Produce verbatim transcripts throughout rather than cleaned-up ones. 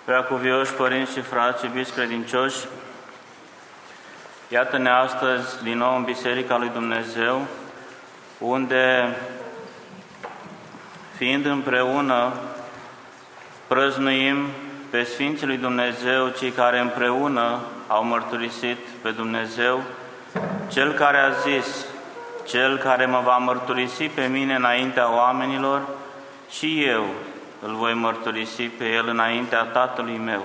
Preacuvioși părinți și frați, iubiți credincioși, iată-ne astăzi din nou în Biserica lui Dumnezeu, unde, fiind împreună, prăznuim pe Sfinții lui Dumnezeu, cei care împreună au mărturisit pe Dumnezeu, Cel care a zis: Cel care mă va mărturisi pe mine înaintea oamenilor, și eu îl voi mărturisi pe el înaintea Tatălui meu.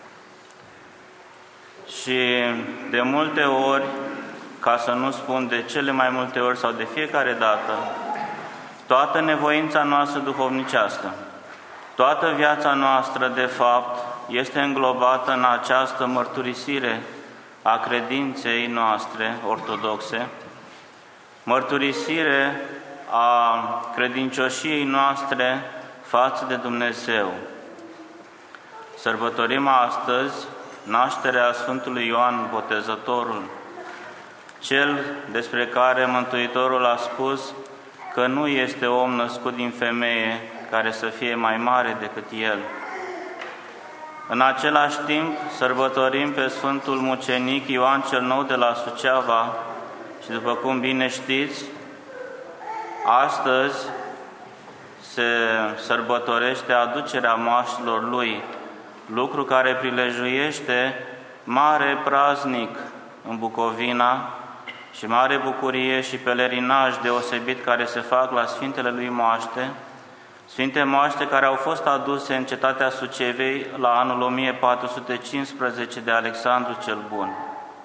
Și de multe ori, ca să nu spun de cele mai multe ori sau de fiecare dată, toată nevoința noastră duhovnicească, toată viața noastră, de fapt, este înglobată în această mărturisire a credinței noastre ortodoxe, mărturisire a credincioșiei noastre față de Dumnezeu. Sărbătorim astăzi nașterea Sfântului Ioan Botezătorul, cel despre care Mântuitorul a spus că nu este om născut din femeie care să fie mai mare decât el. În același timp, sărbătorim pe Sfântul Mucenic Ioan cel Nou de la Suceava și, după cum bine știți, astăzi se sărbătorește aducerea moaștelor lui, lucru care prilejuiește mare praznic în Bucovina și mare bucurie și pelerinaj deosebit care se fac la Sfintele lui moaște, Sfinte moaște care au fost aduse în cetatea Sucevei la anul o mie patru sute cincisprezece de Alexandru cel Bun.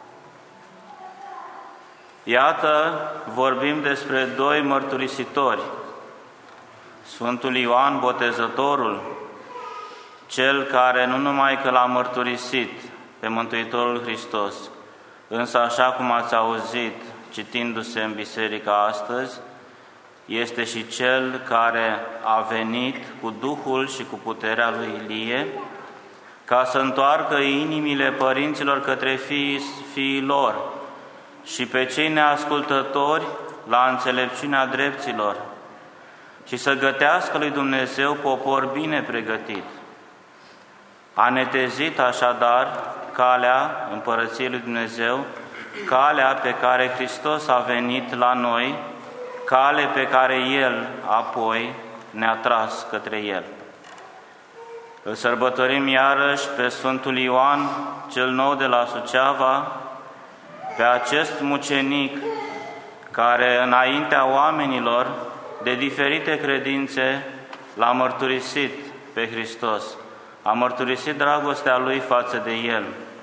Iată, vorbim despre doi mărturisitori, Sfântul Ioan Botezătorul, cel care nu numai că l-a mărturisit pe Mântuitorul Hristos, însă, așa cum ați auzit citindu-se în biserica astăzi, este și cel care a venit cu Duhul și cu puterea lui Ilie ca să întoarcă inimile părinților către fiii, fiii lor și pe cei neascultători la înțelepciunea drepților și să gătească lui Dumnezeu popor bine pregătit. A netezit așadar calea Împărăției lui Dumnezeu, calea pe care Hristos a venit la noi, cale pe care El apoi ne-a tras către El. Îl sărbătorim iarăși pe Sfântul Ioan cel Nou de la Suceava, pe acest mucenic care înaintea oamenilor de diferite credințe l-a mărturisit pe Hristos, a mărturisit dragostea lui față de El.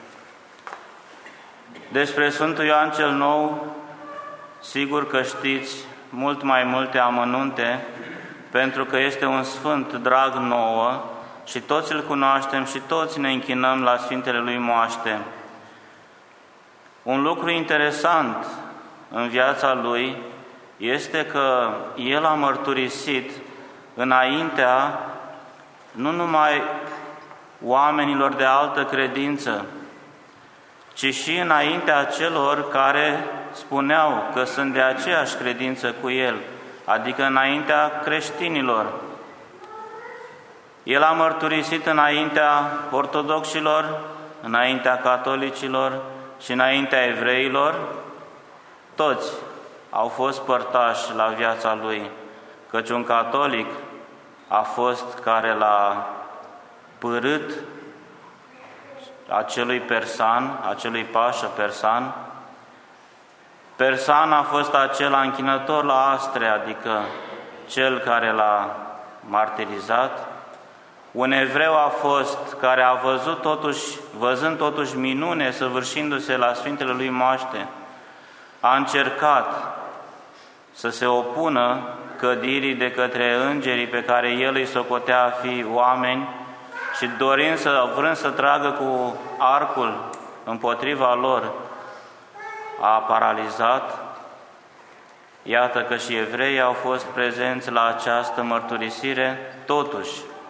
Despre Sfântul Ioan cel Nou, sigur că știți mult mai multe amănunte, pentru că este un sfânt drag nouă și toți îl cunoaștem și toți ne închinăm la Sfintele lui moaște. Un lucru interesant în viața lui este că el a mărturisit înaintea nu numai oamenilor de altă credință, ci și înaintea celor care spuneau că sunt de aceeași credință cu el, adică înaintea creștinilor. El a mărturisit înaintea ortodoxilor, înaintea catolicilor și înaintea evreilor. Toți au fost părtași la viața lui, căci un catolic a fost care l-a părât acelui persan, acelui pașă persan. Persan a fost acela închinător la astre, adică cel care l-a martirizat. Un evreu a fost care a văzut totuși, văzând totuși minune săvârșindu-se la Sfintele lui moaște, a încercat să se opună cădirii de către îngerii pe care el îi socotea a fi oameni și dorind să, vrând să tragă cu arcul împotriva lor, a paralizat. Iată că și evreii au fost prezenți la această mărturisire. Totuși,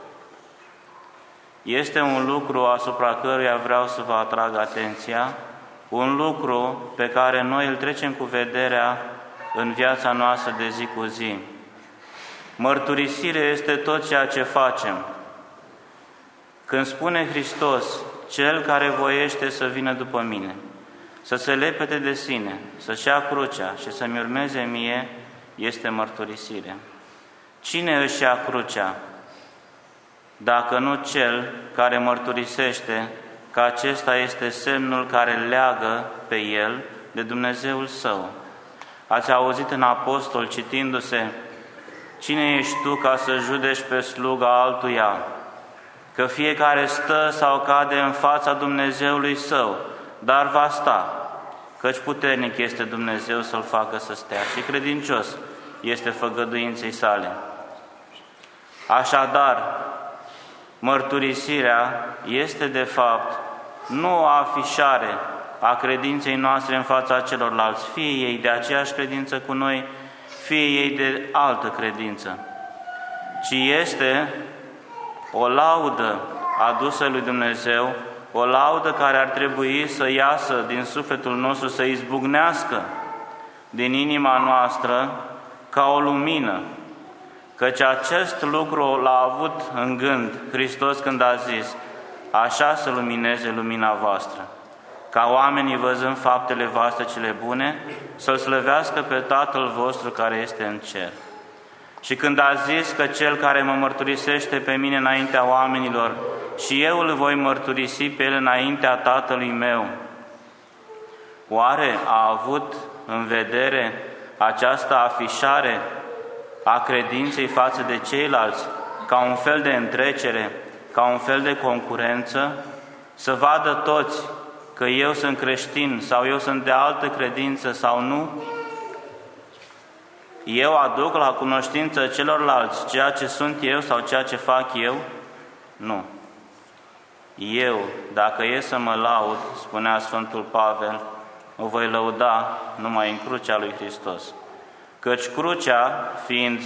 este un lucru asupra căruia vreau să vă atrag atenția, un lucru pe care noi îl trecem cu vederea în viața noastră de zi cu zi. Mărturisire este tot ceea ce facem. Când spune Hristos, cel care voiește să vină după mine, să se lepede de sine, să-și ia crucea și să-mi urmeze mie, este mărturisire. Cine își ia crucea, dacă nu cel care mărturisește că acesta este semnul care leagă pe el de Dumnezeul său? Ați auzit în apostol citindu-se, cine ești tu ca să judeci pe sluga altuia? Că fiecare stă sau cade în fața Dumnezeului său, dar va sta, căci puternic este Dumnezeu să-l facă să stea și credincios este făgăduinței sale. Așadar, mărturisirea este de fapt nu o afișare a credinței noastre în fața celorlalți, fie ei de aceeași credință cu noi, fie ei de altă credință, ci este o laudă adusă lui Dumnezeu, o laudă care ar trebui să iasă din sufletul nostru, să izbucnească din inima noastră ca o lumină, căci acest lucru l-a avut în gând Hristos când a zis, așa să lumineze lumina voastră, ca oamenii văzând faptele voastre cele bune, să-L slăvească pe Tatăl vostru care este în cer. Și când a zis că cel care mă mărturisește pe mine înaintea oamenilor, și eu îl voi mărturisi pe el înaintea Tatălui meu, oare a avut în vedere această afișare a credinței față de ceilalți, ca un fel de întrecere, ca un fel de concurență, să vadă toți că eu sunt creștin sau eu sunt de altă credință sau nu? Eu aduc la cunoștință celorlalți ceea ce sunt eu sau ceea ce fac eu? Nu. Eu, dacă e să mă laud, spunea Sfântul Pavel, o voi lăuda numai în crucea lui Hristos. Căci crucea, fiind,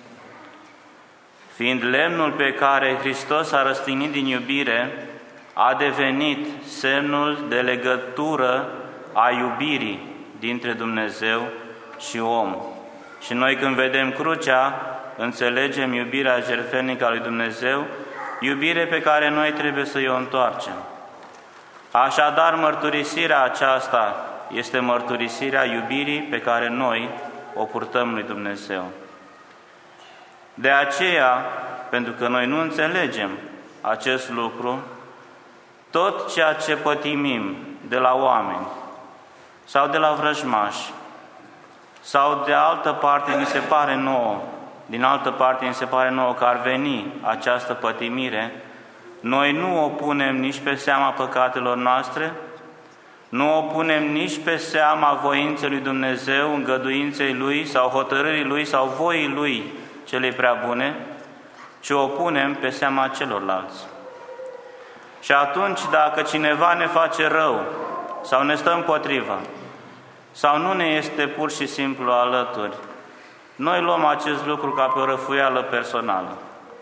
fiind lemnul pe care Hristos a răstignit din iubire, a devenit semnul de legătură a iubirii dintre Dumnezeu și om. Și noi când vedem crucea, înțelegem iubirea jertfenică a lui Dumnezeu, iubire pe care noi trebuie să o întoarcem. Așadar, mărturisirea aceasta este mărturisirea iubirii pe care noi o purtăm lui Dumnezeu. De aceea, pentru că noi nu înțelegem acest lucru, tot ceea ce pătimim de la oameni sau de la vrăjmași sau de altă parte ni se pare nouă, din altă parte ni se pare nouă că ar veni această pătimire, noi nu o punem nici pe seama păcatelor noastre, nu o punem nici pe seama voinței lui Dumnezeu, îngăduinței Lui sau hotărârii Lui sau voii Lui celei prea bune, ci o punem pe seama celorlalți. Și atunci, dacă cineva ne face rău sau ne stă împotriva sau nu ne este pur și simplu alături, noi luăm acest lucru ca pe o răfuială personală.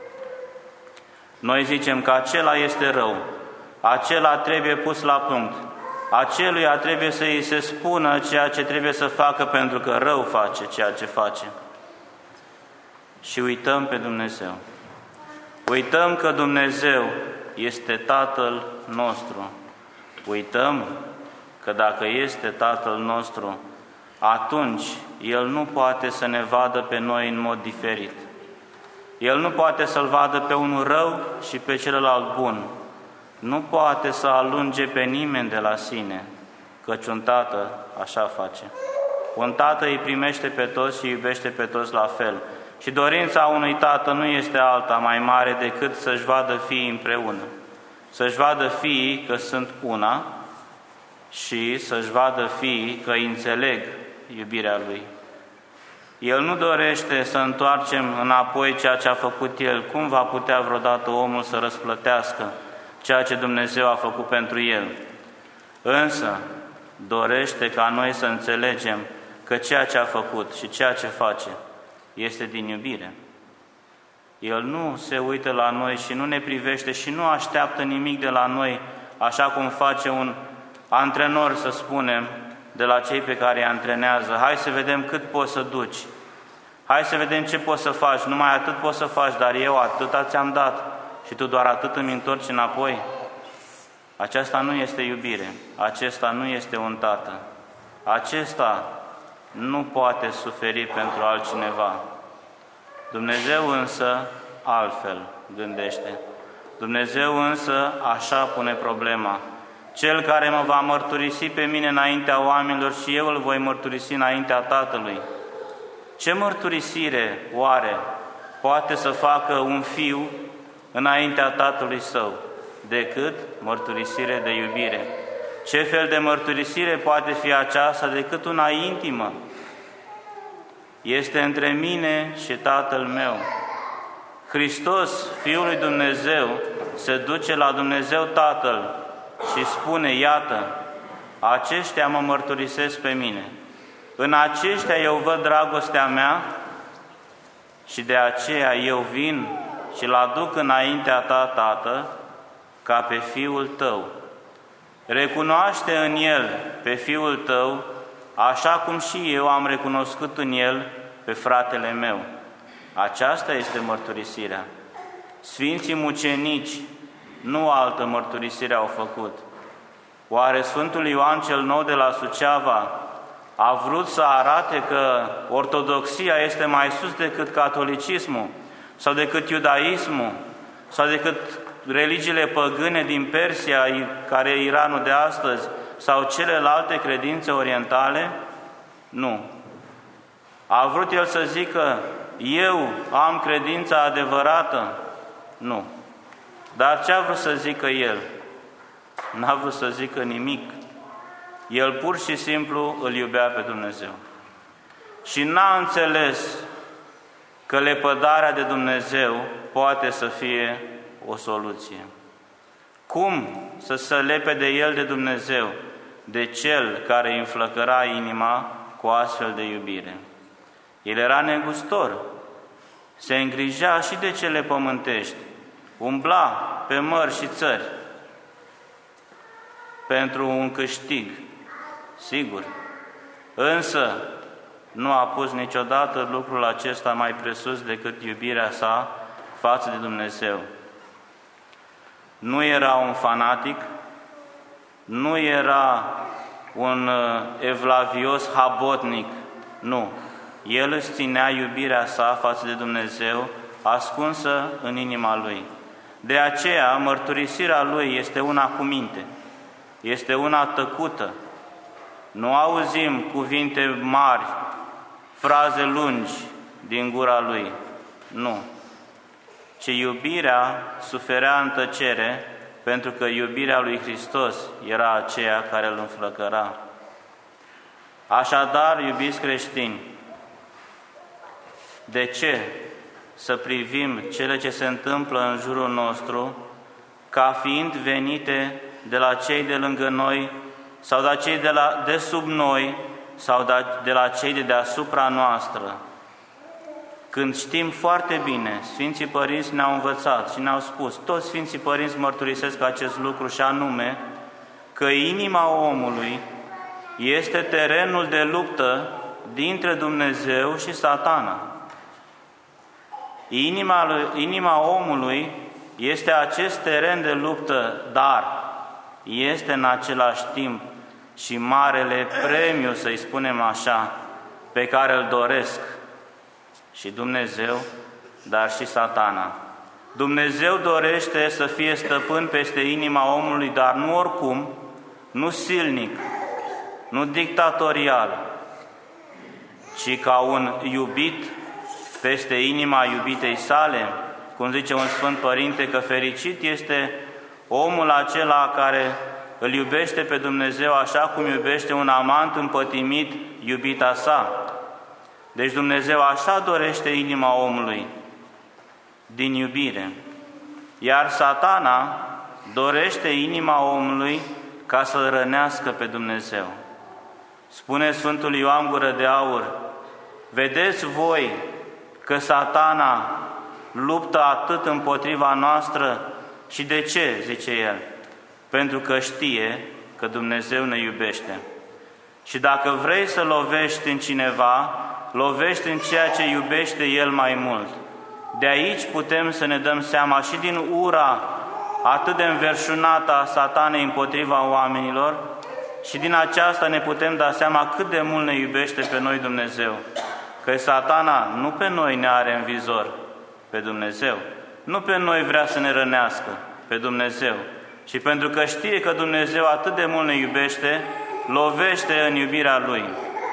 Noi zicem că acela este rău, acela trebuie pus la punct, aceluia trebuie să îi se spună ceea ce trebuie să facă pentru că rău face ceea ce face. Și uităm pe Dumnezeu. Uităm că Dumnezeu este Tatăl nostru. Uităm că dacă este Tatăl nostru, atunci El nu poate să ne vadă pe noi în mod diferit. El nu poate să-l vadă pe unul rău și pe celălalt bun. Nu poate să alunge pe nimeni de la sine, căci un tată așa face. Un tată îi primește pe toți și iubește pe toți la fel. Și dorința unui tată nu este alta mai mare decât să-și vadă fiii împreună. Să-și vadă fiii că sunt una și să-și vadă fiii că înțeleg iubirea Lui. El nu dorește să întoarcem înapoi ceea ce a făcut El. Cum va putea vreodată omul să răsplătească ceea ce Dumnezeu a făcut pentru el? Însă dorește ca noi să înțelegem că ceea ce a făcut și ceea ce face este din iubire. El nu se uită la noi și nu ne privește și nu așteaptă nimic de la noi, așa cum face un antrenor, să spunem, de la cei pe care îi antrenează. Hai să vedem cât poți să duci. Hai să vedem ce poți să faci. Numai atât poți să faci, dar eu atâta ți-am dat. și tu doar atât îmi întorci înapoi? Aceasta nu este iubire, acesta nu este un tată, acesta nu poate suferi pentru altcineva. Dumnezeu însă altfel gândește. Dumnezeu însă așa pune problema. Cel care mă va mărturisi pe mine înaintea oamenilor și eu îl voi mărturisi înaintea Tatălui. Ce mărturisire oare poate să facă un fiu înaintea Tatălui său decât mărturisire de iubire? Ce fel de mărturisire poate fi aceasta decât una intimă? Este între mine și Tatăl meu. Hristos, Fiul lui Dumnezeu, se duce la Dumnezeu Tatăl și spune, iată, aceștia mă mărturisesc pe mine. În aceștia eu văd dragostea mea și de aceea eu vin și îl aduc înaintea ta, Tată, ca pe Fiul tău. Recunoaște în el pe Fiul tău, așa cum și eu am recunoscut în el pe fratele meu. Aceasta este mărturisirea. Sfinții mucenici nu altă mărturisire au făcut. Oare Sfântul Ioan cel Nou de la Suceava a vrut să arate că ortodoxia este mai sus decât catolicismul, sau decât iudaismul, sau decât religiile păgâne din Persia, care e Iranul de astăzi, sau celelalte credințe orientale? Nu. A vrut el să zică, eu am credința adevărată? Nu. Dar ce a vrut să zică el? N-a vrut să zică nimic. El pur și simplu îl iubea pe Dumnezeu. Și n-a înțeles că lepădarea de Dumnezeu poate să fie o soluție. Cum să se lepe de el de Dumnezeu, de cel care îi înflăcăra inima cu astfel de iubire? El era negustor, se îngrijea și de cele pământești, umbla pe mări și țări pentru un câștig, sigur. Însă nu a pus niciodată lucrul acesta mai presus decât iubirea sa față de Dumnezeu. Nu era un fanatic, nu era un evlavios habotnic, nu. El își ținea iubirea sa față de Dumnezeu ascunsă în inima lui. De aceea, mărturisirea lui este una cu minte, este una tăcută. Nu auzim cuvinte mari, fraze lungi din gura lui, nu. Ci iubirea suferea în tăcere, pentru că iubirea lui Hristos era aceea care îl înflăcăra. Așadar, iubiți creștini, de ce să privim cele ce se întâmplă în jurul nostru ca fiind venite de la cei de lângă noi sau de la cei de, la, de sub noi sau de, de la cei de deasupra noastră? Când știm foarte bine, Sfinții Părinți ne-au învățat și ne-au spus, toți Sfinții Părinți mărturisesc acest lucru și anume că inima omului este terenul de luptă dintre Dumnezeu și Satana. Inima, lui, inima omului este acest teren de luptă, dar este în același timp și marele premiu, să-i spunem așa, pe care îl doresc și Dumnezeu, dar și Satana. Dumnezeu dorește să fie stăpân peste inima omului, dar nu oricum, nu silnic, nu dictatorial, ci ca un iubit peste inima iubitei sale, cum zice un Sfânt Părinte, că fericit este omul acela care îl iubește pe Dumnezeu așa cum iubește un amant împătimit iubita sa. Deci Dumnezeu așa dorește inima omului, din iubire. Iar Satana dorește inima omului ca să-l rănească pe Dumnezeu. Spune Sfântul Ioan Gură de Aur, vedeți voi că Satana luptă atât împotriva noastră și de ce, zice el? Pentru că știe că Dumnezeu ne iubește. Și dacă vrei să lovești în cineva, lovești în ceea ce iubește el mai mult. De aici putem să ne dăm seama și din ura atât de înverșunată a Satanei împotriva oamenilor, și din aceasta ne putem da seama cât de mult ne iubește pe noi Dumnezeu. Că Satana nu pe noi ne are în vizor, pe Dumnezeu. Nu pe noi vrea să ne rănească, pe Dumnezeu. Și pentru că știe că Dumnezeu atât de mult ne iubește, lovește în iubirea Lui.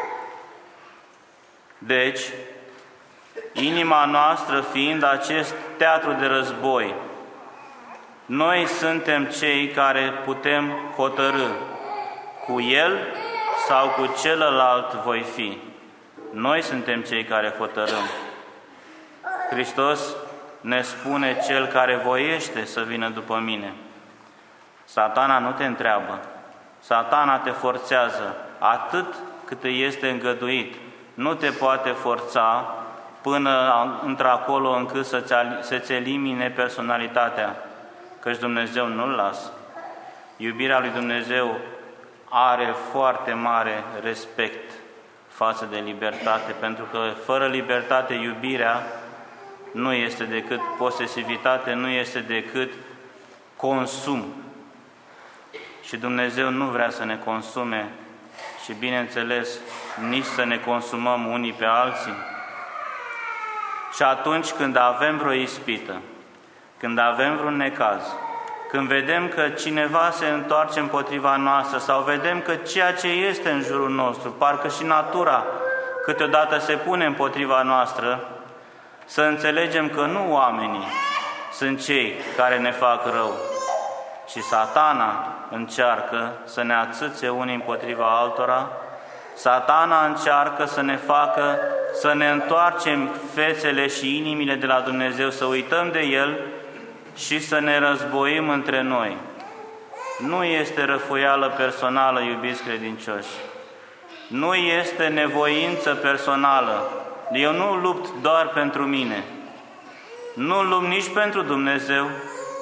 Deci, inima noastră fiind acest teatru de război, noi suntem cei care putem hotărî cu el sau cu celălalt voi fi. Noi suntem cei care hotărâm. Hristos ne spune: cel care voiește să vină după mine. Satana nu te întreabă. Satana te forțează atât cât îi este îngăduit. Nu te poate forța până într-acolo încât să-ți, să-ți elimine personalitatea, căci Dumnezeu nu-l lasă. Iubirea lui Dumnezeu are foarte mare respect față de libertate, pentru că fără libertate iubirea nu este decât posesivitate, nu este decât consum. Și Dumnezeu nu vrea să ne consume și, bineînțeles, nici să ne consumăm unii pe alții. Și atunci când avem vreo ispită, când avem vreun necaz, când vedem că cineva se întoarce împotriva noastră sau vedem că ceea ce este în jurul nostru, parcă și natura câteodată se pune împotriva noastră, să înțelegem că nu oamenii sunt cei care ne fac rău, ci Satana încearcă să ne atâțe unii împotriva altora. Satana încearcă să ne facă să ne întoarcem fețele și inimile de la Dumnezeu, să uităm de El și să ne războim între noi. Nu este răfuială personală, iubiți credincioși. Nu este nevoință personală. Eu nu lupt doar pentru mine. Nu lupt nici pentru Dumnezeu.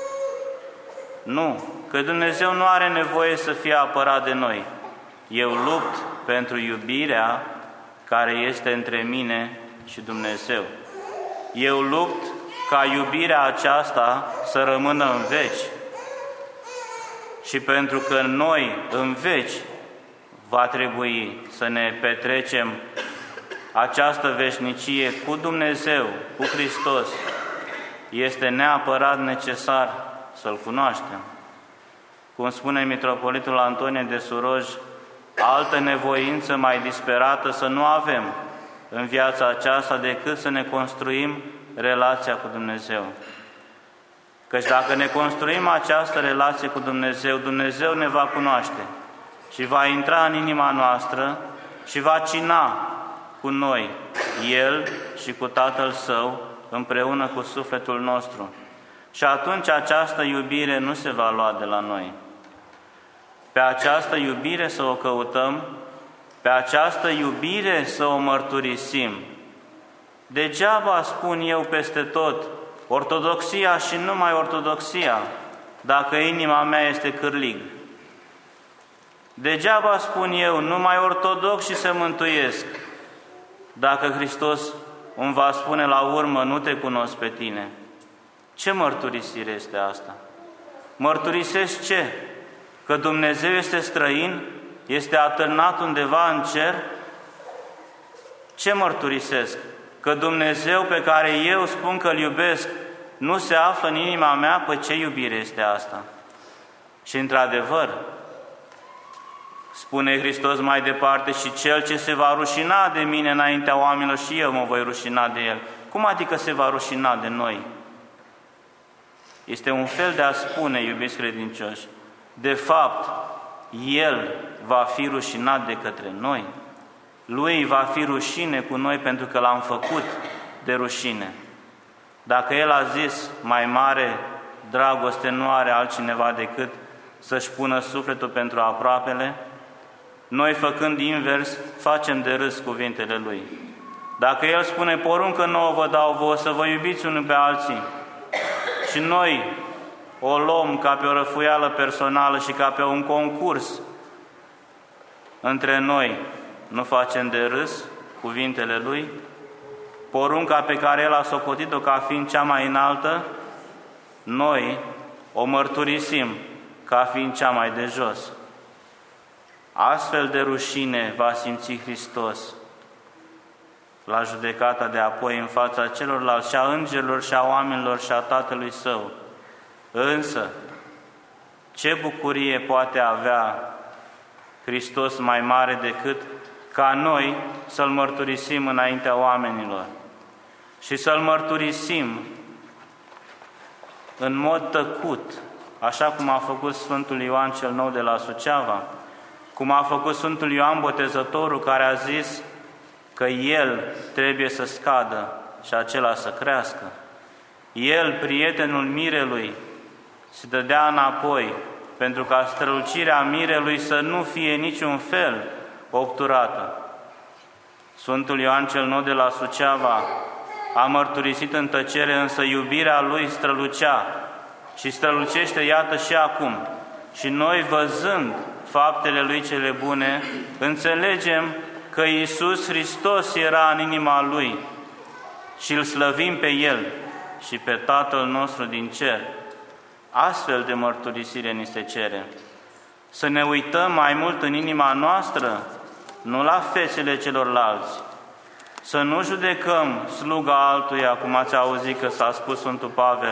Nu, că Dumnezeu nu are nevoie să fie apărat de noi. Eu lupt pentru iubirea care este între mine și Dumnezeu. Eu lupt ca iubirea aceasta să rămână în veci. Și pentru că noi în veci va trebui să ne petrecem această veșnicie cu Dumnezeu, cu Hristos, este neapărat necesar să-L cunoaștem. Cum spune mitropolitul Antonie de Suroj, altă nevoință mai disperată să nu avem în viața aceasta decât să ne construim relația cu Dumnezeu. Căci dacă ne construim această relație cu Dumnezeu, Dumnezeu ne va cunoaște și va intra în inima noastră și va cina cu noi, El și cu Tatăl Său, împreună cu sufletul nostru. Și atunci această iubire nu se va lua de la noi. Pe această iubire să o căutăm, pe această iubire să o mărturisim. Degeaba spun eu peste tot ortodoxia și numai ortodoxia, dacă inima mea este cârlig. Degeaba spun eu numai ortodox și se mântuiesc, dacă Hristos îmi va spune la urmă, nu te cunosc pe tine. Ce mărturisire este asta? Mărturisesc ce? Că Dumnezeu este străin? Este atârnat undeva în cer? Ce mărturisesc? Că Dumnezeu pe care eu spun că îl iubesc nu se află în inima mea? Păi ce iubire este asta? Și într-adevăr, spune Hristos mai departe, și cel ce se va rușina de mine înaintea oamenilor, și eu mă voi rușina de el. Cum adică se va rușina de noi? Este un fel de a spune, iubiți credincioși, de fapt, El va fi rușinat de către noi. Lui va fi rușine cu noi pentru că L-am făcut de rușine. Dacă El a zis, mai mare dragoste nu are altcineva decât să-și pună sufletul pentru aproapele, noi, făcând invers, facem de râs cuvintele Lui. Dacă El spune, poruncă nouă vă dau vouă să vă iubiți unii pe alții, și noi o luăm ca pe o răfuială personală și ca pe un concurs între noi, nu facem de râs cuvintele Lui? porunca pe care El a socotit-o ca fiind cea mai înaltă, noi o mărturisim ca fiind cea mai de jos. Astfel de rușine va simți Hristos la judecata de apoi în fața celorlalți, și a îngerilor, și a oamenilor, și a Tatălui Său. Însă, ce bucurie poate avea Hristos mai mare decât ca noi să-L mărturisim înaintea oamenilor și să-L mărturisim în mod tăcut, așa cum a făcut Sfântul Ioan cel Nou de la Suceava, cum a făcut Sfântul Ioan Botezătorul, care a zis că El trebuie să scadă și acela să crească. El, prietenul mirelui, se dădea înapoi pentru ca strălucirea mirelui să nu fie niciun fel obturată. Sfântul Ioan cel Nou de la Suceava a mărturisit în tăcere, însă iubirea Lui strălucea și strălucește, iată, și acum. Și noi, văzând faptele Lui cele bune, înțelegem că Iisus Hristos era în inima Lui și îl slăvim pe El și pe Tatăl nostru din cer. Astfel de mărturisire ni se cere. Să ne uităm mai mult în inima noastră, nu la fețele celorlalți. Să nu judecăm sluga altuia, cum ați auzit că s-a spus Sfântul Pavel,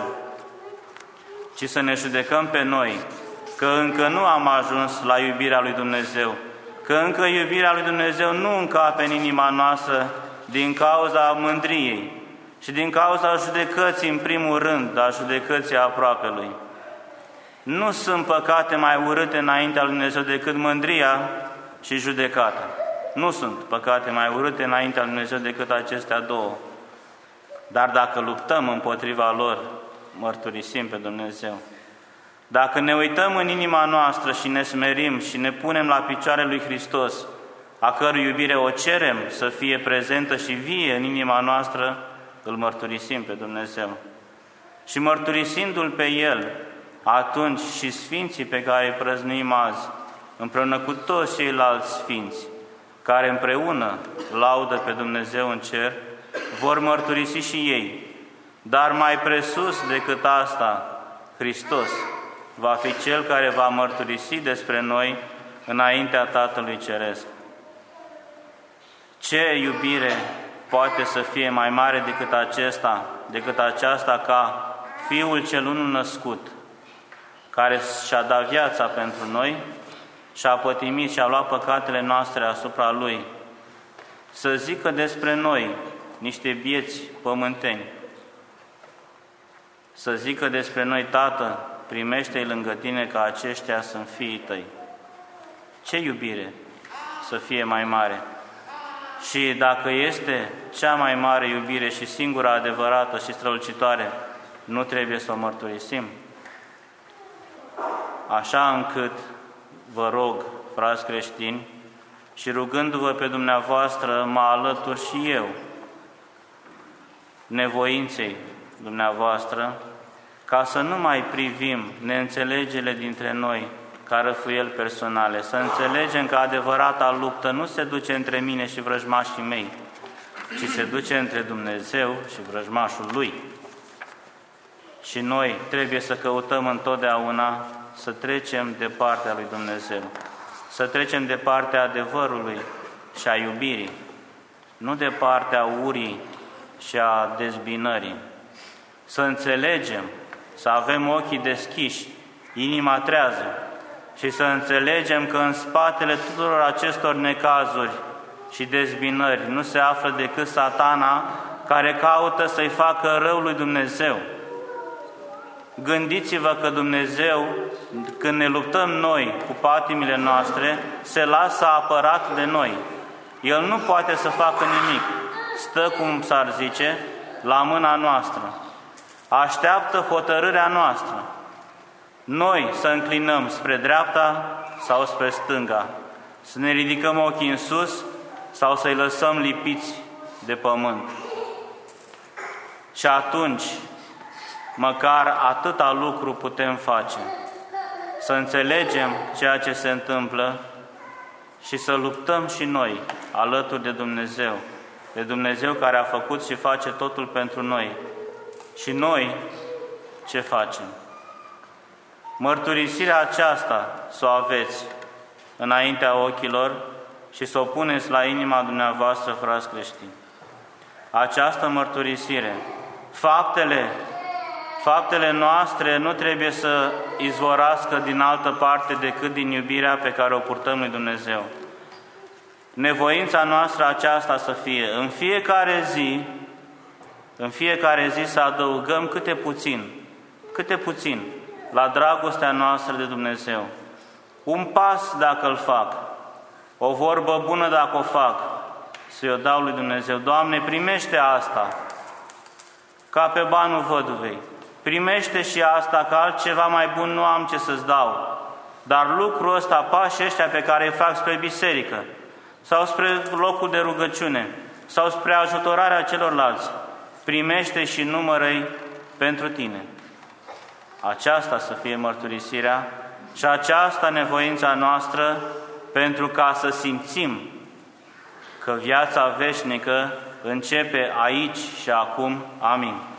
ci să ne judecăm pe noi, că încă nu am ajuns la iubirea lui Dumnezeu, că încă iubirea lui Dumnezeu nu încape în inima noastră din cauza mândriei și din cauza judecății, în primul rând, a judecății aproapelui. Nu sunt păcate mai urâte înaintea lui Dumnezeu decât mândria și judecata. Nu sunt păcate mai urâte înaintea lui Dumnezeu decât acestea două. Dar dacă luptăm împotriva lor, mărturisim pe Dumnezeu. Dacă ne uităm în inima noastră și ne smerim și ne punem la picioarele lui Hristos, a cărui iubire o cerem să fie prezentă și vie în inima noastră, îl mărturisim pe Dumnezeu. Și mărturisindu-L pe El, atunci și Sfinții pe care îi prăznuim azi, împreună cu toți ceilalți Sfinți, care împreună laudă pe Dumnezeu în cer, vor mărturisi și ei. Dar mai presus decât asta, Hristos va fi Cel care va mărturisi despre noi înaintea Tatălui Ceresc. Ce iubire poate să fie mai mare decât acesta, decât aceasta ca Fiul cel unul născut, care și-a dat viața pentru noi și-a pătimit și-a luat păcatele noastre asupra Lui, să zică despre noi niște bieți pământeni, să zică despre noi: Tată, primește-i lângă Tine, că aceștia sunt fiii Tăi. Ce iubire să fie mai mare! Și dacă este cea mai mare iubire și singura adevărată și strălucitoare, nu trebuie să o mărturisim? Așa încât vă rog, frați creștini, și rugându-vă pe dumneavoastră, mă alătur și eu nevoinței dumneavoastră, ca să nu mai privim neînțelegerile dintre noi ca răfuieli personale, să înțelegem că adevărata luptă nu se duce între mine și vrăjmașii mei, ci se duce între Dumnezeu și vrăjmașul Lui. Și noi trebuie să căutăm întotdeauna să trecem de partea lui Dumnezeu, să trecem de partea adevărului și a iubirii, nu de partea urii și a dezbinării. Să înțelegem, să avem ochii deschiși, inima trează și să înțelegem că în spatele tuturor acestor necazuri și dezbinări nu se află decât Satana, care caută să-i facă rău lui Dumnezeu. Gândiți-vă că Dumnezeu, când ne luptăm noi cu patimile noastre, se lasă apărat de noi. El nu poate să facă nimic. Stă, cum s-ar zice, la mâna noastră. Așteaptă hotărârea noastră. Noi să înclinăm spre dreapta sau spre stânga, să ne ridicăm ochii în sus sau să-i lăsăm lipiți de pământ. Și atunci, măcar atâta lucru putem face, să înțelegem ceea ce se întâmplă și să luptăm și noi alături de Dumnezeu, de Dumnezeu care a făcut și face totul pentru noi. Și noi ce facem? Mărturisirea aceasta să o aveți înaintea ochilor și să o puneți la inima dumneavoastră, frați creștini. Această mărturisire, faptele, faptele noastre nu trebuie să izvorască din altă parte decât din iubirea pe care o purtăm lui Dumnezeu. Nevoința noastră aceasta să fie în fiecare zi, în fiecare zi să adăugăm câte puțin, câte puțin la dragostea noastră de Dumnezeu. Un pas dacă îl fac, o vorbă bună dacă o fac, să-i o dau lui Dumnezeu. Doamne, primește asta, ca pe banul văduvei. Primește și asta, că altceva mai bun nu am ce să-ți dau. Dar lucrul ăsta, pașii ăștia pe care îi fac spre biserică, sau spre locul de rugăciune, sau spre ajutorarea celorlalți, primește și numără-i pentru tine. Aceasta să fie mărturisirea și aceasta nevoința noastră, pentru ca să simțim că viața veșnică începe aici și acum. Amin.